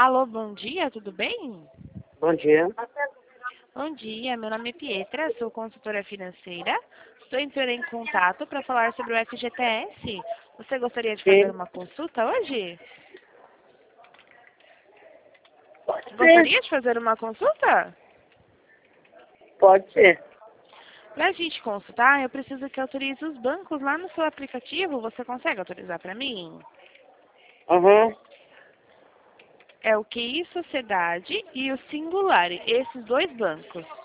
Alô, bom dia, tudo bem? Bom dia. Bom dia, meu nome é Pietra, sou consultora financeira. Estou entrando em contato para falar sobre o FGTS. Você gostaria de fazer Sim, uma consulta hoje? pode ser. Gostaria de fazer uma consulta? Pode ser. Para a gente consultar, eu preciso que autorize os bancos lá no seu aplicativo. Você consegue autorizar para mim? Uhum. É o QI Sociedade e o Singular, esses dois bancos.